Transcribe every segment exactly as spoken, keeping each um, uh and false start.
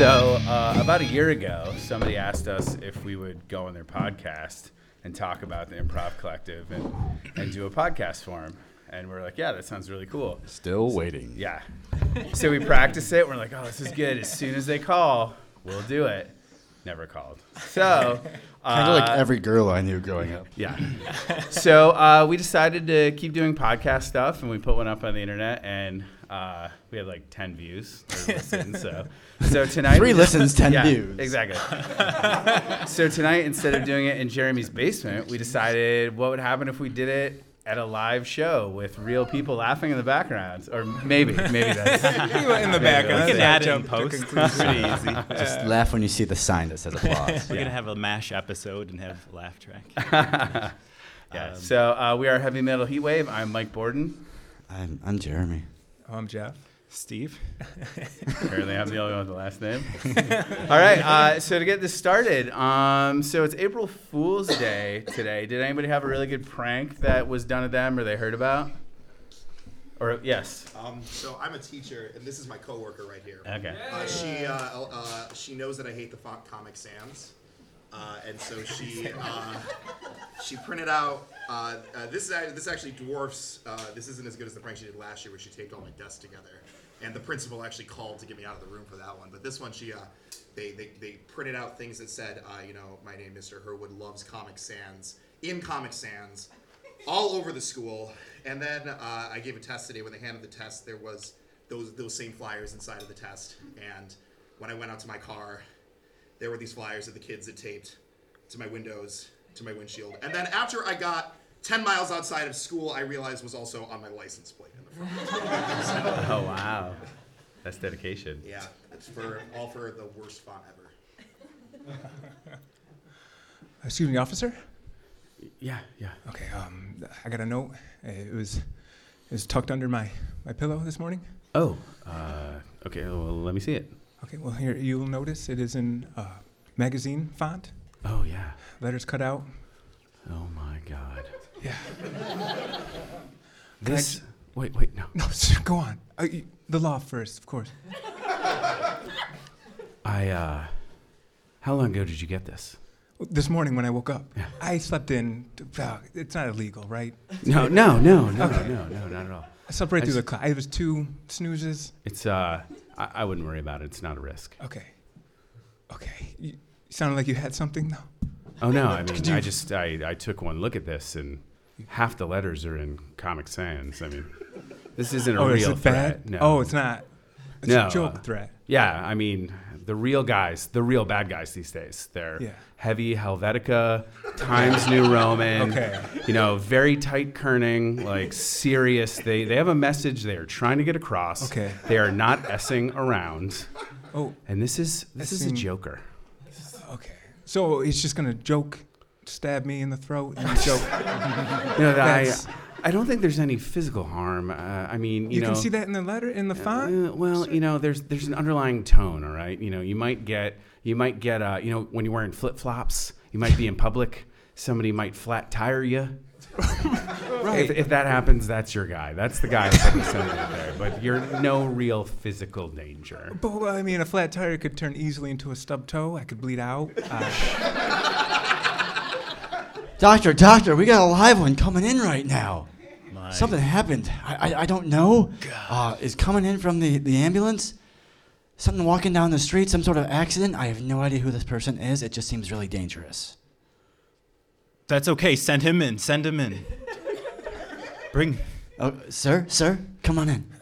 So uh, about a year ago, somebody asked us if we would go on their podcast and talk about the Improv Collective and, and do a podcast for them. And we're like, yeah, that sounds really cool. Still waiting. Yeah. So we practice it. We're like, oh, this is good. As soon as they call, we'll do it. Never called. So kind of uh, like every girl I knew growing up. Yeah. So uh, we decided to keep doing podcast stuff, and we put one up on the internet, and uh, we had like ten views or listens. So, so tonight three listens, ten yeah, views. Exactly. So tonight, instead of doing it in Jeremy's basement, we decided what would happen if we did it at a live show with real people laughing in the background, or maybe, maybe that's in the background. We can add it in post. It's pretty easy. Just uh, laugh when you see the sign that says applause. We're yeah. gonna have a MASH episode and have a laugh track. yeah. Um, so uh, we are Heavy Metal Heatwave. I'm Mike Borden. I'm, I'm Jeremy. Oh, I'm Jeff. Steve. Apparently, I'm the only one with the last name. All right. Uh, so to get this started, um, so it's April Fool's Day today. Did anybody have a really good prank that was done to them or they heard about? Or yes. Um, so I'm a teacher, and this is my coworker right here. Okay. Uh, she uh, uh, she knows that I hate the font Comic Sans, uh, and so she uh, she printed out. Uh, uh, this is this actually dwarfs. Uh, this isn't as good as the prank she did last year, where she taped all my desks together. And the principal actually called to get me out of the room for that one. But this one, she, uh, they, they, they printed out things that said, uh, you know, my name, Mister Herwood, loves Comic Sans, in Comic Sans, all over the school. And then uh, I gave a test today. When they handed the test, there was those those same flyers inside of the test. And when I went out to my car, there were these flyers that the kids had taped to my windows, to my windshield. And then after I got ten miles outside of school, I realized was also on my license plate in the front. Oh, wow. That's dedication. Yeah, it's for all for the worst font ever. Excuse me, officer? Yeah, yeah. Okay, um, I got a note. It was, it was tucked under my, my pillow this morning. Oh, uh, okay, well, let me see it. Okay, well, here, you'll notice it is in uh, magazine font. Oh, yeah. Letters cut out. Oh, my God. Yeah. This, wait, wait, no. No, sir, go on. Uh, you, the law first, of course. I, uh, how long ago did you get this? This morning when I woke up. Yeah. I slept in, uh, it's not illegal, right? No, no, no, no, Okay. no, no, not at all. I slept right I through s- the clock. It was two snoozes. It's, uh, I, I wouldn't worry about it. It's not a risk. Okay. Okay. You, you sounded like you had something, though. Oh, no, I mean, Could you- I just, I, I took one look at this, and half the letters are in Comic Sans. I mean, this isn't a Oh, real is it threat. bad? No. Oh, it's not. It's No, a joke uh, threat. Yeah, I mean, the real guys, the real bad guys these days, they're Yeah. heavy Helvetica, Times New Roman, Okay. you know, very tight kerning, like serious. They they have a message they are trying to get across. Okay. They are not essing around. Oh, And this is this is a Essing- joker. okay. So he's just gonna joke, stab me in the throat, and joke. You know, I That's- I don't think there's any physical harm. Uh, I mean, you, You know, can see that in the letter, in the font. Uh, well, you know, there's there's an underlying tone, all right. You know, you might get you might get uh, you know, when you're wearing flip flops, you might be in public. Somebody might flat tire you. Right. If, if that happens, that's your guy. That's the guy that's going to send it there. But you're no real physical danger. But well, I mean, a flat tire could turn easily into a stub toe. I could bleed out. Uh, Doctor, doctor, we got a live one coming in right now. My Something happened. I, I, I don't know. Uh, is coming in from the, the ambulance. Something walking down the street, some sort of accident. I have no idea who this person is. It just seems really dangerous. That's okay. Send him in. Send him in. Bring. Oh, sir, sir, come on in.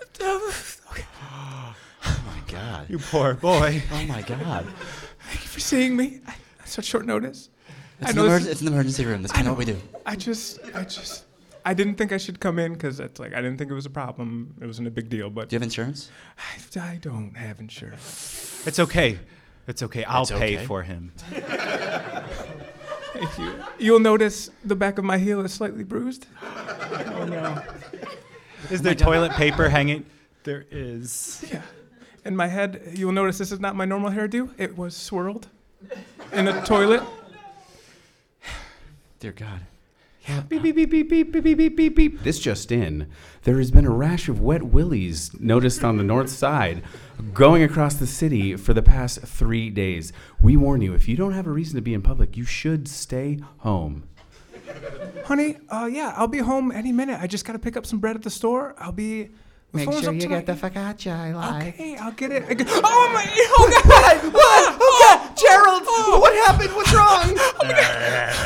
Oh my God. You poor boy. Oh my God. Thank you for seeing me. I, such short notice. It's, I an, know emer- this- it's an emergency room. That's kind of what we do. I just, I just, I didn't think I should come in because it's like I didn't think it was a problem. It wasn't a big deal, but Do you have insurance? I, I don't have insurance. It's okay. It's okay. I'll It's pay okay. for him. Thank you. You'll notice the back of my heel is slightly bruised. Oh no. Is there toilet paper hanging? There is. Yeah. In my head, you'll notice this is not my normal hairdo. It was swirled in a toilet. Dear God. Yeah, beep, beep, beep, beep, beep, beep, beep, beep, beep, beep. This just in. There has been a rash of wet willies noticed on the north side going across the city for the past three days. We warn you, if you don't have a reason to be in public, you should stay home. Honey, uh, yeah, I'll be home any minute. I just got to pick up some bread at the store. I'll be... Make sure you get the focaccia I like. Okay, I'll get it. I get, oh, my... Oh, God! What? Oh, God! Gerald! Oh. What happened? What's wrong? Oh, my God!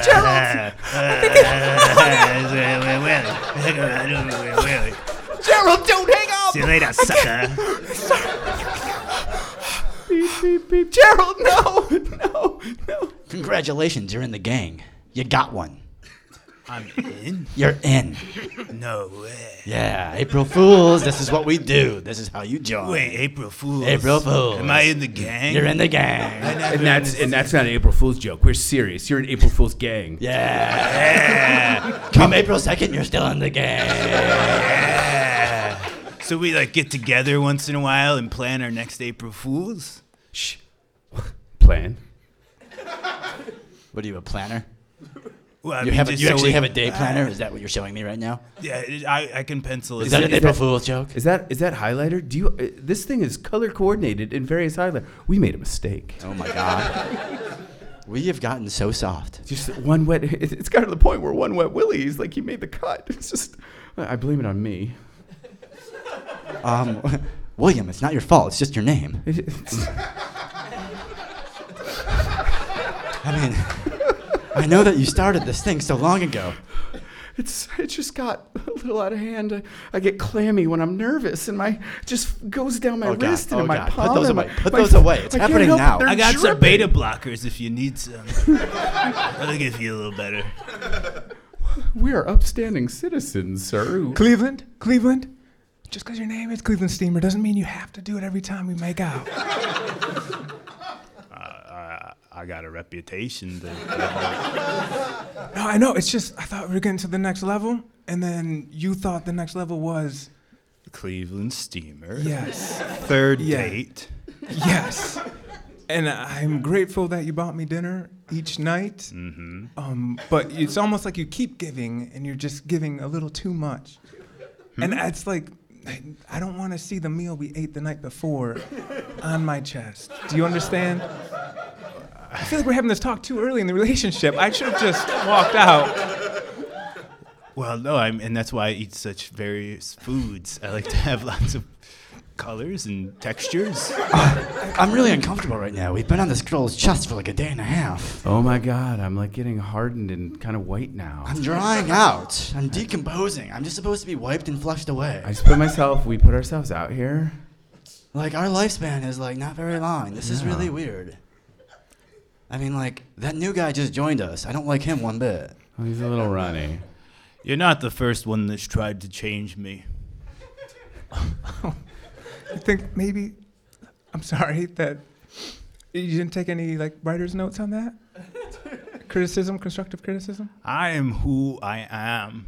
Gerald! Gerald, don't hang up! See you later, sucker. Beep, beep, beep. Gerald, no! No, no. Congratulations, you're in the gang. You got one. I'm in? You're in. No way. Yeah, April Fools, this is what we do. This is how you join. Wait, April Fools. April Fools. Am I in the gang? You're in the gang. And that's and that's not an April Fool's joke. We're serious. You're an April Fool's gang. Yeah. Come April second, you're still in the gang. Yeah. So we like get together once in a while and plan our next April Fools? Shh. Plan. What are you, a planner? Well, I You mean, have a, just you so actually we- have a day planner? Is that what you're showing me right now? Yeah, I, I can pencil it. Is that an is April that- Fool's joke? Is that is that highlighter? Do you? Uh, this thing is color coordinated in various highlighters. We made a mistake. Oh my God. We have gotten so soft. Just one wet. it- It's got to the point where one wet willy is like he made the cut. It's just. I blame it on me. Um, William, it's not your fault. It's just your name. It- it's- I mean, I know that you started this thing so long ago. It's it just got a little out of hand. I, I get clammy when I'm nervous, and my it just goes down my Oh, God. wrist and Oh, in my God. Put palm. those and away. my- Put my- those away. It's I can't happening help it. now. They're I got some dripping. beta blockers if you need some. That'll get you a little better. We are upstanding citizens, sir. Cleveland? Cleveland? Just because your name is Cleveland Steamer doesn't mean you have to do it every time we make out. Uh, I got a reputation. To, No, I know. It's just, I thought we were getting to the next level, and then you thought the next level was, Cleveland Steamer. yes, Third Yeah. date. yes. And I'm grateful that you bought me dinner each night. Mm-hmm. Um, but it's almost like you keep giving, and you're just giving a little too much. And it's like, I, I don't want to see the meal we ate the night before on my chest. Do you understand? I feel like we're having this talk too early in the relationship. I should have just walked out. Well, no, I'm, and that's why I eat such various foods. I like to have lots of colors and textures. I'm really uncomfortable right now. We've been on this girl's chest for like a day and a half. Oh my God, I'm like getting hardened and kind of white now. I'm drying out. I'm decomposing. I'm just supposed to be wiped and flushed away. I just put myself. We put ourselves out here. Like, our lifespan is like not very long. This is Yeah. really weird. I mean, like, that new guy just joined us. I don't like him one bit. Oh, he's a little runny. You're not the first one that's tried to change me. I think maybe, I'm sorry that you didn't take any like writer's notes on that? Criticism, constructive criticism? I am who I am.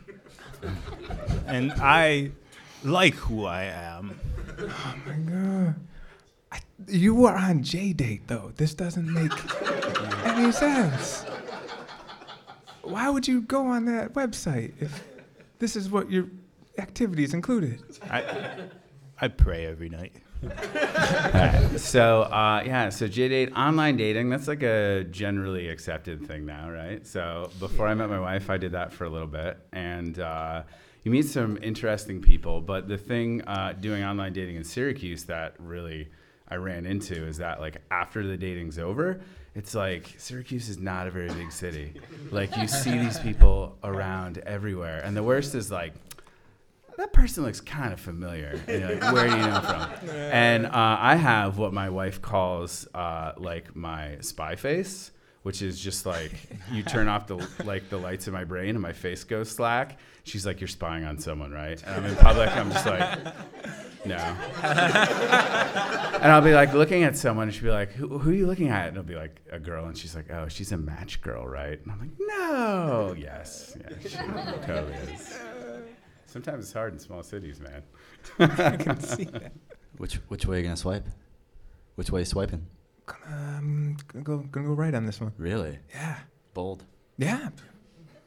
And I like who I am. Oh my God. I, you were on J-Date though. This doesn't make any sense. Why would you go on that website if this is what your activities included? I I pray every night. Alright, so uh, yeah, so J-Date, online dating, that's like a generally accepted thing now, right? So before I met my wife, I did that for a little bit, and uh, you meet some interesting people. But the thing uh, doing online dating in Syracuse that really I ran into is that like after the dating's over, it's like Syracuse is not a very big city. Like you see these people around everywhere, and the worst is like, that person looks kind of familiar. And you're like, where do you know from? And uh, I have what my wife calls uh, like my spy face, which is just like you turn off the like the lights in my brain and my face goes slack. She's like, you're spying on someone, right? And I'm in public. I'm just like, no. And I'll be like looking at someone, and she'll be like, who, who are you looking at? And it'll be like a girl, and she's like, oh, she's a match girl, right? And I'm like, no. Yes, yeah, she totally is. Sometimes it's hard in small cities, man. I can see that. Which which way are you gonna swipe? Which way are you swiping? Um, gonna go, gonna go right on this one. Really? Yeah. Bold. Yeah.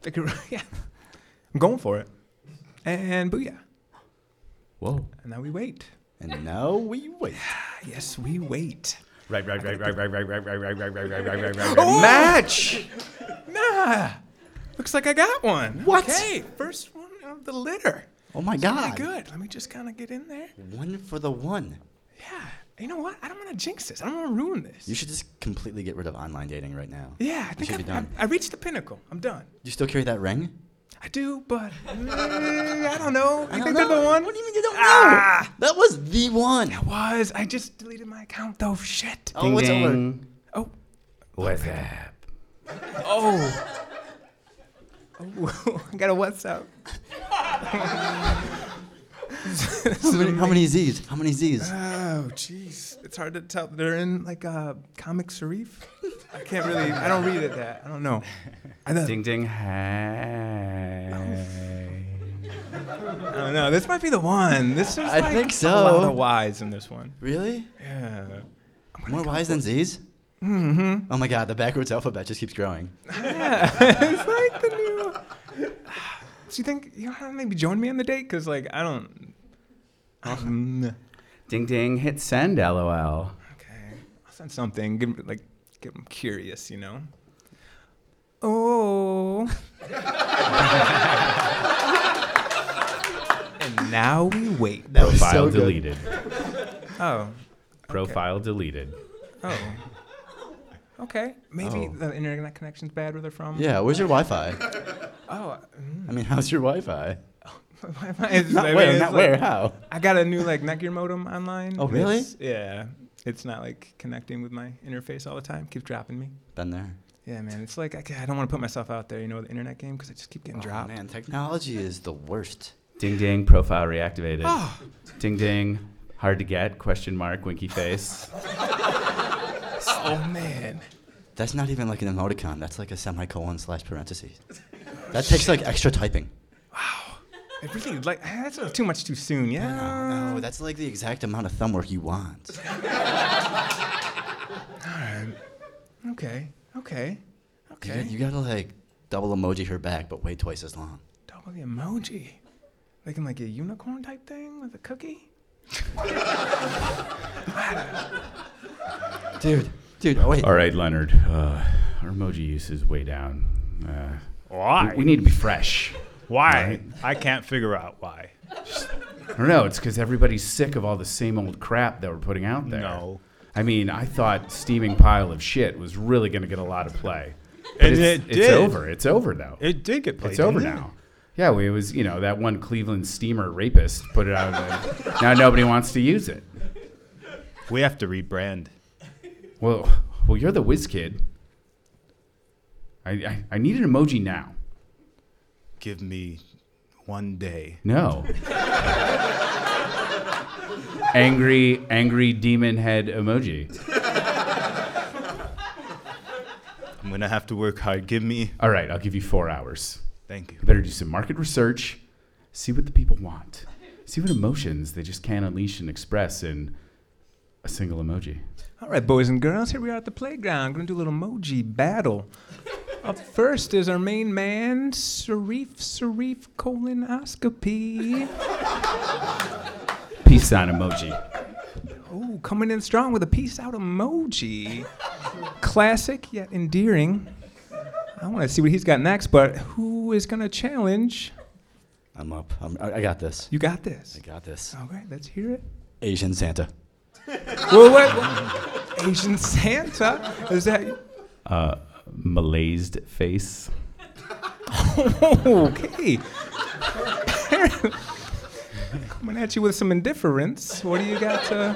Figure, yeah. I'm going for it. And booyah. Whoa. And now we wait. And now we wait. Yes, we wait. Right, right, right, right, right, right, right, right, right, right, right, right, right, right, right, right. Match. Nah. Looks like I got one. What? Okay, first one of the litter. Oh my Pretty God. good. Let me just kind of get in there. One for the one. Yeah. You know what? I don't want to jinx this. I don't want to ruin this. You should just completely get rid of online dating right now. Yeah, I think should be I, I, done. I reached the pinnacle. I'm done. Do you still carry that ring? I do, but mm, I don't know. I You don't think they're know. the one? What do you mean you don't Ah! know? That was the one. It was. I just deleted my account though. Shit. Oh, it's over. Oh. What's up? Oh. Oh. I got a WhatsApp. How many, how many Z's? How many Z's? Oh, jeez. It's hard to tell. They're in like a Comic Serif. I can't really. I don't read it that. I don't know. I don't, Ding ding. Hey. I don't know. This might be the one. This is I like think a so. lot of Y's in this one. Really? Yeah. More Y's than Z's? Mm-hmm. Oh my God, the backwards alphabet just keeps growing. Yeah. It's like the new. Do you think you know maybe join me on the date? Cause like I don't. Um, Ding ding. Hit send. LOL. okay. I'll send something. Give like get them curious, you know. Oh. And now we wait. That was Profile so good. deleted. Oh. Profile deleted. Oh. Okay. Maybe Oh. the internet connection's bad where they're from. Yeah, where's your Wi-Fi? Oh. mm. I mean, how's your Wi-Fi? It's- Not I mean, where, it's not like- where, how? I got a new like Netgear modem online. Oh, and really? it's- Yeah. It's not like connecting with my interface all the time. Keeps dropping me. Been there. Yeah, man. It's like I, ca- I don't want to put myself out there, you know, the internet game because I just keep getting Oh, dropped. man, technology is the worst. Ding ding. Profile reactivated. Oh. Ding ding. Hard to get? Question mark. Winky face. Oh man. That's not even like an emoticon. That's like a semicolon slash parentheses. That takes like extra typing. It really like that's uh, too much too soon. Yeah. No, no, that's like the exact amount of thumb work you want. Okay. Okay. You, Okay. got, you gotta like double emoji her back, but way twice as long. Double the emoji. Like in like a unicorn type thing with a cookie. Dude, dude, oh wait. All right, Leonard. Uh, our emoji use is way down. Uh, Why? we, we need to be fresh. Why? Right. I can't figure out why. I don't know. It's because everybody's sick of all the same old crap that we're putting out there. No. I mean, I thought Steaming Pile of Shit was really going to get a lot of play. But And it's, it it's did. over. It's over, though. It did get played. It's over didn't it? now. Yeah, we, it was, you know, that one Cleveland steamer rapist put it out. Of the, now nobody wants to use it. We have to rebrand. Well, well, you're the whiz kid. I, I, I need an emoji now. Give me one day. No. angry, angry demon head emoji. I'm gonna have to work hard. Give me. All right, I'll give you four hours. Thank you. You better do some market research, see what the people want, see what emotions they just can't unleash and express in a single emoji. All right, boys and girls, here we are at the playground. Gonna do a little emoji battle. Up first is our main man, Serif Serif colonoscopy. Peace sign emoji. Oh, coming in strong with a peace out emoji. Classic yet endearing. I want to see what he's got next, but who is gonna challenge? I'm up. I'm, I I got this. You got this. I got this. All right, let's hear it. Asian Santa. Whoa, wait, wait. Asian Santa? Is that? Uh, malaised face. Okay. Coming at you with some indifference. What do you got to?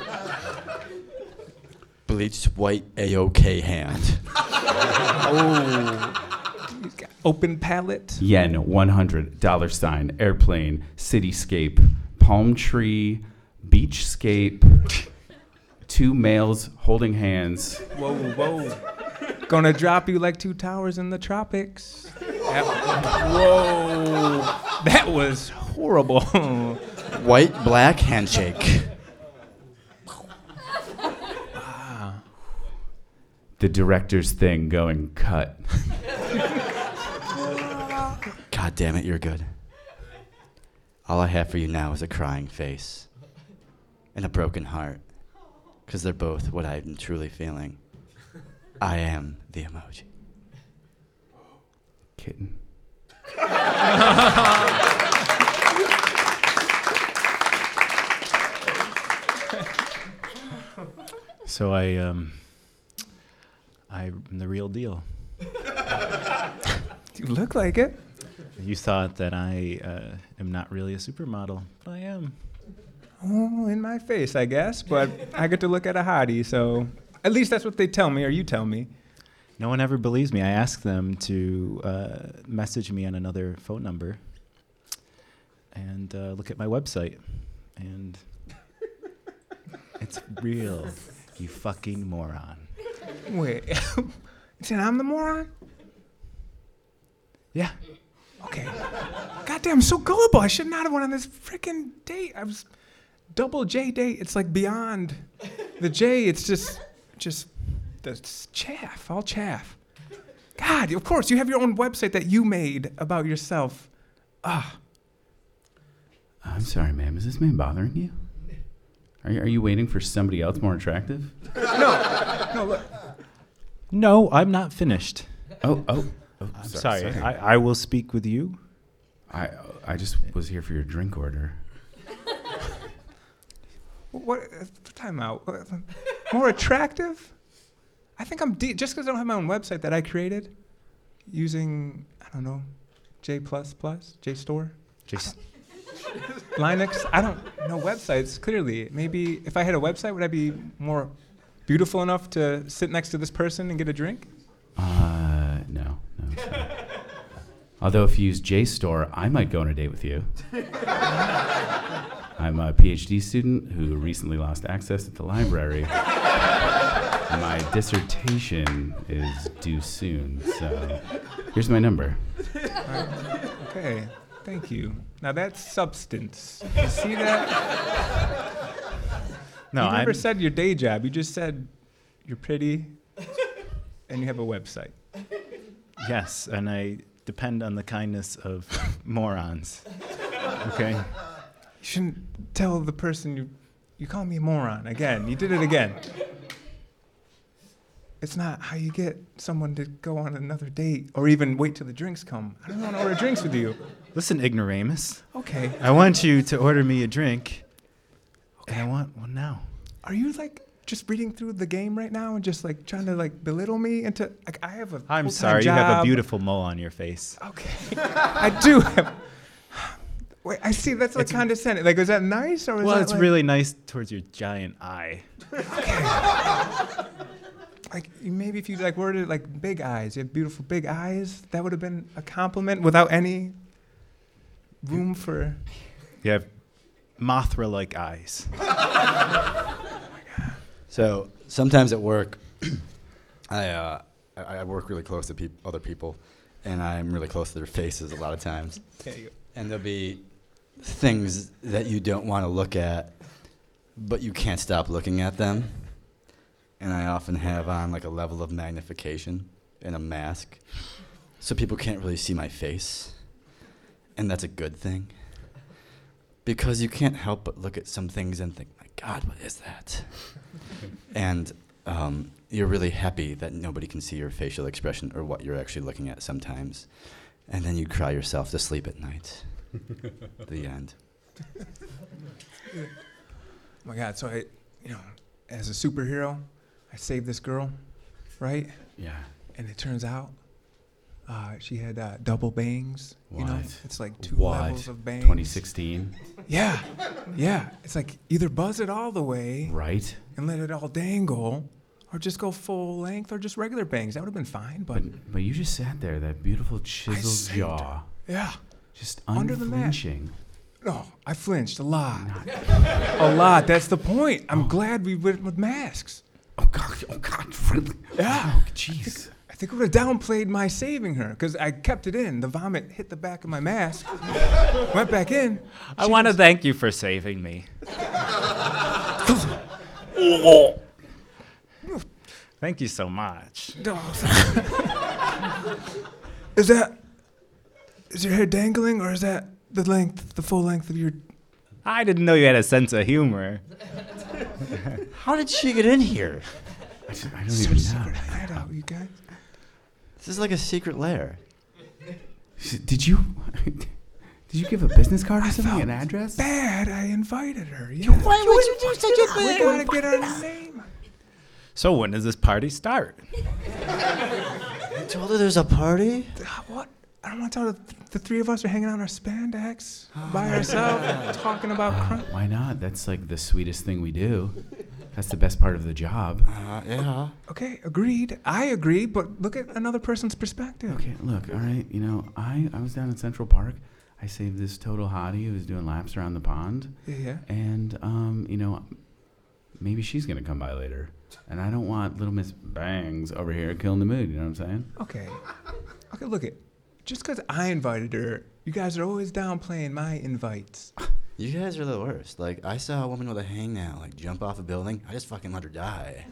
Bleached white A O K hand. Oh. He's got open palate. Yen one hundred, dollar sign, airplane, cityscape, palm tree, beachscape, two males holding hands. Whoa, whoa. Gonna drop you like two towers in the tropics. That- whoa. That was horrible. White black handshake. The director's thing going cut. God damn it, you're good. All I have for you now is a crying face and a broken heart, because they're both what I'm truly feeling. I am the emoji. Kitten. So I, um, I'm the real deal. You look like it. You thought that I uh, am not really a supermodel, but I am. Oh, in my face, I guess. But I get to look at a hottie, so at least that's what they tell me, or you tell me. No one ever believes me. I ask them to uh, message me on another phone number and uh, look at my website. And it's real, you fucking moron. Wait, saying I'm the moron? Yeah. Okay. Goddamn, I'm so gullible. I should not have went on this freaking date. I was double J date. It's like beyond the J. It's just, just the chaff, all chaff. God, of course, you have your own website that you made about yourself. Ah. I'm sorry, ma'am. Is this man bothering you? Are you, are you waiting for somebody else more attractive? No, no, look. No, I'm not finished. Oh, oh. oh I'm sorry. I, I will speak with you. I I just was here for your drink order. What? Uh, time out. What, more attractive? I think I'm de- just because I don't have my own website that I created using I don't know, J plus plus, J store, Just Linux. I don't know websites clearly. Maybe if I had a website, would I be more beautiful enough to sit next to this person and get a drink? Uh, no, no. Sorry. Although if you use JSTOR, I might go on a date with you. I'm a PhD student who recently lost access at the library. My dissertation is due soon, so here's my number. Uh, okay, thank you. Now that's substance. You see that? no. You never I'm, said your day job. You just said you're pretty and you have a website. yes, and I depend on the kindness of morons. Okay. You shouldn't tell the person you you call me a moron again. You did it again. It's not how you get someone to go on another date or even wait till the drinks come. I don't want to order drinks with you. Listen, ignoramus. Okay. I want you to order me a drink, and I want one now. Are you like just reading through the game right now and just like trying to like belittle me into like I have a I'm full-time sorry, job. you have a beautiful mole on your face. Okay. I do have. Wait, I see. That's like condescending. Like, is that nice or is Well, that it's like, really nice towards your giant eye. like you- maybe if you like worded like big eyes, you have beautiful big eyes. That would have been a compliment without any room for. You have Mothra-like eyes. So sometimes at work, I, uh, I I work really close to peop- other people, and I'm really close to their faces a lot of times. There you go. And there'll be things that you don't want to look at, but you can't stop looking at them. And I often have on like a level of magnification and a mask, so people can't really see my face. And that's a good thing, because you can't help but look at some things and think, my God, what is that? And um, you're really happy that nobody can see your facial expression or what you're actually looking at sometimes. And then you cry yourself to sleep at night. The end. Oh my God. So I, you know, as a superhero, I saved this girl, right? Yeah. And it turns out uh, she had uh, double bangs. You know, What? it's like two What? levels of bangs. twenty sixteen, Yeah, yeah. It's like either buzz it all the way right? and let it all dangle, or just go full length, or just regular bangs. That would have been fine, but, But but you just sat there, that beautiful chiseled saved jaw, yeah. just Under the mat. unflinching. No, I flinched a lot. A lot. That's the point. I'm glad we went with masks. Oh God! Oh God! Really? Yeah. Oh, jeez. I think I would have downplayed my saving her because I kept it in. The vomit hit the back of my mask, went back in. I She want to was- thank you for saving me. Thank you so much. No, Is that is your hair dangling, or is that the length, the full length of your? I didn't know you had a sense of humor. How did she get in here? I, just, I don't Such even a know. secret hideout, you guys. This is like a secret lair. Did you did you give a business card or I something, felt an address? Bad. I invited her. Yeah. Why would you do such a We gotta get her name. So when does this party start? I told her there's a party. Uh, What? I don't want to tell her th- the three of us are hanging out in our spandex by ourselves, talking about crime. Why not? That's like the sweetest thing we do. That's the best part of the job. Uh, yeah. Okay, agreed. I agree, but look at another person's perspective. Okay, look, all right, you know, I, I was down in Central Park. I saved this total hottie who was doing laps around the pond. Yeah, yeah. And, um, you know, maybe she's going to come by later. And I don't want little Miss Bangs over here killing the mood, you know what I'm saying? Okay. Okay, look it. Just because I invited her, you guys are always downplaying my invites. You guys are the worst. Like, I saw a woman with a hangnail, like, jump off a building. I just fucking let her die.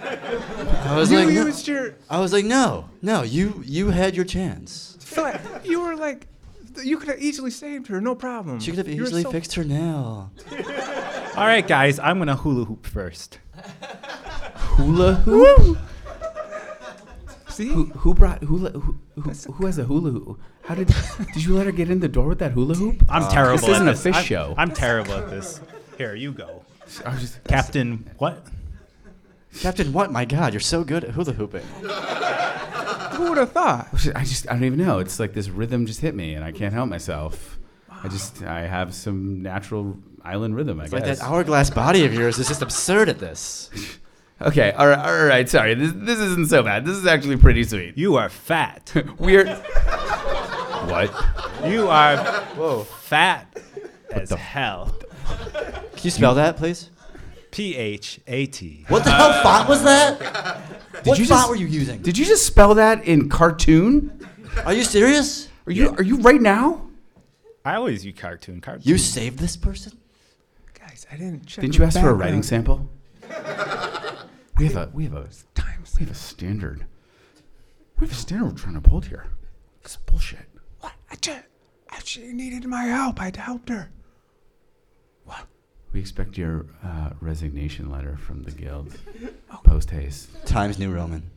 I was You like, no. used your... I was like, no, no, you you had your chance. Fla- you were like... You could have easily saved her, no problem. She could have You were easily so- fixed her nail. All right, guys, I'm gonna hula hoop first. Hula hoop? See? Who, who brought hula who, who, That's a who has a hula hoop? How did did you let her get in the door with that hula hoop? I'm terrible. This isn't at a this. fish I'm, show. I'm terrible at this. Here, you go, I was just, Captain. What? Captain, what? My God, you're so good at hula hooping. Who would have thought? I just I don't even know. It's like this rhythm just hit me and I can't help myself. I just I have some natural island rhythm, I It's guess. like that hourglass body of yours is just absurd at this. Okay, all right, all right. Sorry, this this isn't so bad. This is actually pretty sweet. You are fat. We're what? You are Whoa. fat as hell. Can you spell that, please? P H A T. What the hell font was that? What you font just- were you using? Did you just spell that in cartoon? Are you serious? Are you are you right now? I always use cartoon. Cartoon. You saved this person? Guys, I didn't check Didn't her you ask for a writing background. sample? We have a we have a Times. we have a standard. We have a standard we're trying to uphold here. It's bullshit. What? I just, she needed my help. I'd helped her. What? We expect your uh, resignation letter from the guild. Post haste. Times New Roman.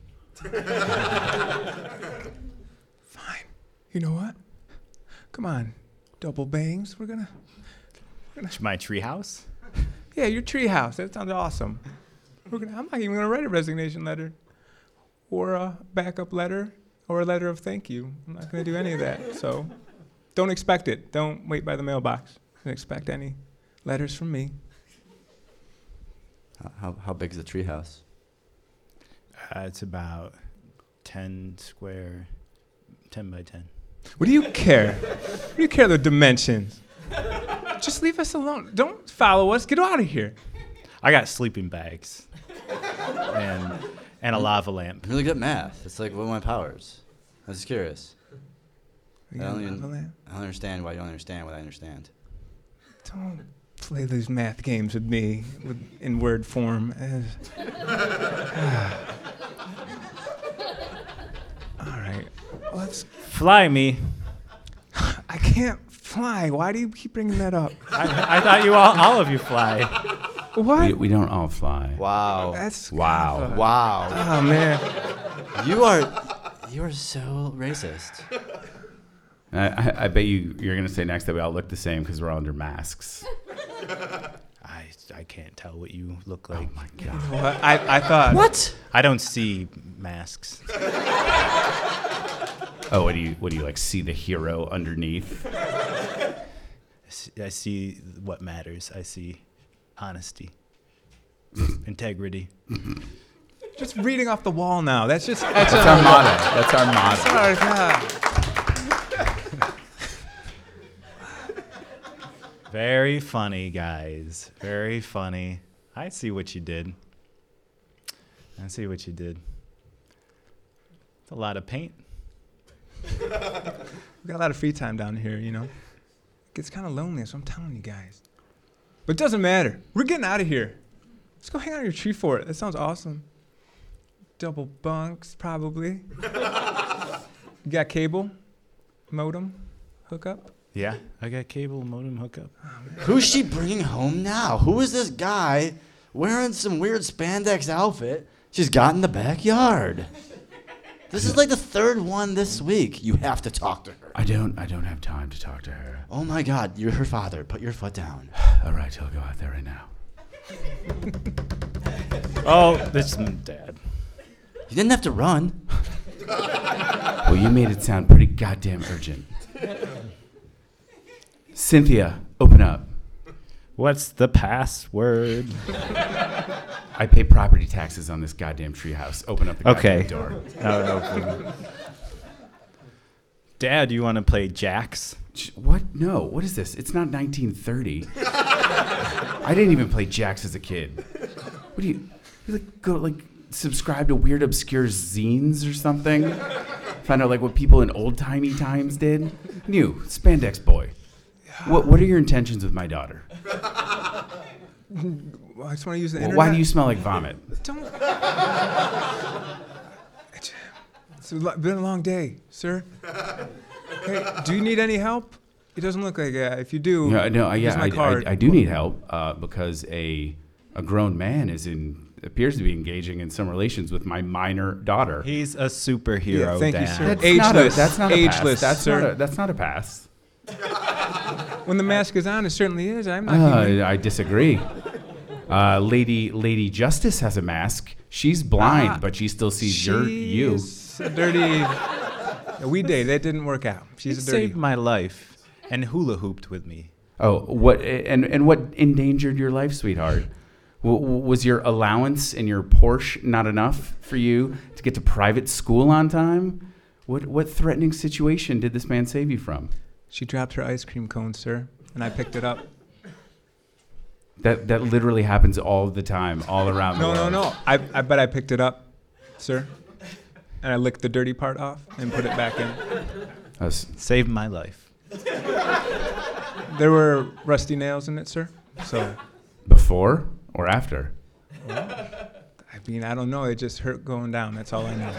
Fine. You know what? Come on, double bangs. We're gonna. My treehouse. Yeah, your treehouse. That sounds awesome. We're gonna. I'm not even gonna write a resignation letter, or a backup letter, or a letter of thank you. I'm not gonna do any of that. So, don't expect it. Don't wait by the mailbox. Don't expect any letters from me. How, how, how big is the treehouse? Uh, it's about ten square, ten by ten. What do you care? What do you care the dimensions? Just leave us alone. Don't follow us. Get out of here. I got sleeping bags and and a lava lamp. I'm really good at math. It's like one of my powers. I was just curious. You I don't, got even, lava lamp? I don't understand why you don't understand what I understand. Don't play these math games with me with, in word form. All right, let's. Fly me. I can't fly. Why do you keep bringing that up? I, I thought you all, all of you fly. What? We, we don't all fly. Wow. That's Wow. kind of a- Wow. Oh man. You are you are so racist. I, I, I bet you you're gonna say next that we all look the same because we're all under masks. I, I can't tell what you look like. Oh my god. What? I, I thought. What? I don't see masks. Oh, what do you what do you like see the hero underneath? I see- I see what matters. I see honesty, integrity. Just reading off the wall now. That's just. That's, That's a, our motto. That's our motto. Sorry, God. Very funny, guys. Very funny. I see what you did. I see what you did. It's a lot of paint. We got a lot of free time down here, you know. It gets kind of lonely, so I'm telling you guys. But it doesn't matter. We're getting out of here. Let's go hang out in your tree fort. That sounds awesome. Double bunks, probably. You got cable, modem. hookup? Yeah, I got cable modem hookup. Who's she bringing home now? Who is this guy wearing some weird spandex outfit she's got in the backyard? This is like the third one this week. You have to talk to her. I don't. I don't have time to talk to her. Oh my God, you're her father. Put your foot down. All right, I'll go out there right now. Oh, this is Dad. You didn't have to run. Well, you made it sound pretty goddamn urgent. Cynthia, open up. What's the password? I pay property taxes on this goddamn treehouse. Open up the Okay. goddamn door. Oh, okay. Dad, you want to play jacks? Sh- What? No. What is this? It's not nineteen thirty. I didn't even play jacks as a kid. What do you, you like go like subscribe to weird obscure zines or something? Find out like what people in old timey times did? New spandex boy. What What are your intentions with my daughter? Well, I just want to use the Well, internet. why do you smell like vomit? Don't. It's a lo- been a long day, sir. Hey, do you need any help? It doesn't look like it. If you do, No, no, I- here's yeah, my I, card. I, I do need help uh, because a a grown man is in appears to be engaging in some relations with my minor daughter. He's a superhero, Yeah, thank you, Dad. sir. That's Ageless. not a, that's not a Ageless, pass. That's sir. not a, that's not a pass. When the mask is on, it certainly is. I'm not. human. Uh, I disagree. Uh, Lady Lady Justice has a mask. She's blind, Ah, but she still sees your you. She's a dirty. Yeah, we dated. That didn't work out. She She's a dirty. saved my life and hula hooped with me. Oh, what and and what endangered your life, sweetheart? W- w- was your allowance in your Porsche not enough for you to get to private school on time? What what threatening situation did this man save you from? She dropped her ice cream cone, sir, and I picked it up. That that literally happens all the time, all around the No, no, world. no. I, I bet I picked it up, sir, and I licked the dirty part off and put it back in. That's- Saved my life. There were rusty nails in it, sir. So, Before or after? I mean, I don't know. It just hurt going down. That's all I know.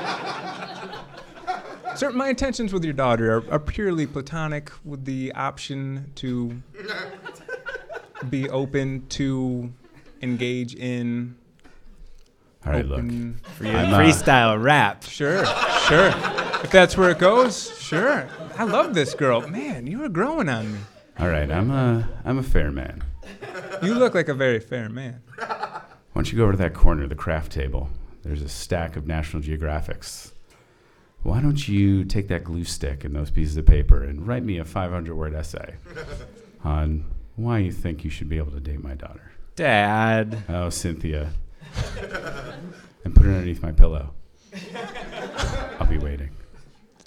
Sir, my intentions with your daughter are, are purely platonic, with the option to be open to engage in. All right, look. open, Free- I'm, uh, freestyle rap. Sure, sure. If that's where it goes, sure. I love this girl. Man, you were growing on me. All right, I'm a I'm a fair man. You look like a very fair man. Why don't you go over to that corner of the craft table? There's a stack of National Geographics. Why don't you take that glue stick and those pieces of paper and write me a five hundred word essay on why you think you should be able to date my daughter? Dad. Oh, Cynthia. And put it underneath my pillow. I'll be waiting.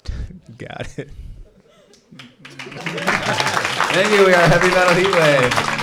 Got it. Thank you. We are Heavy Metal Heatwave.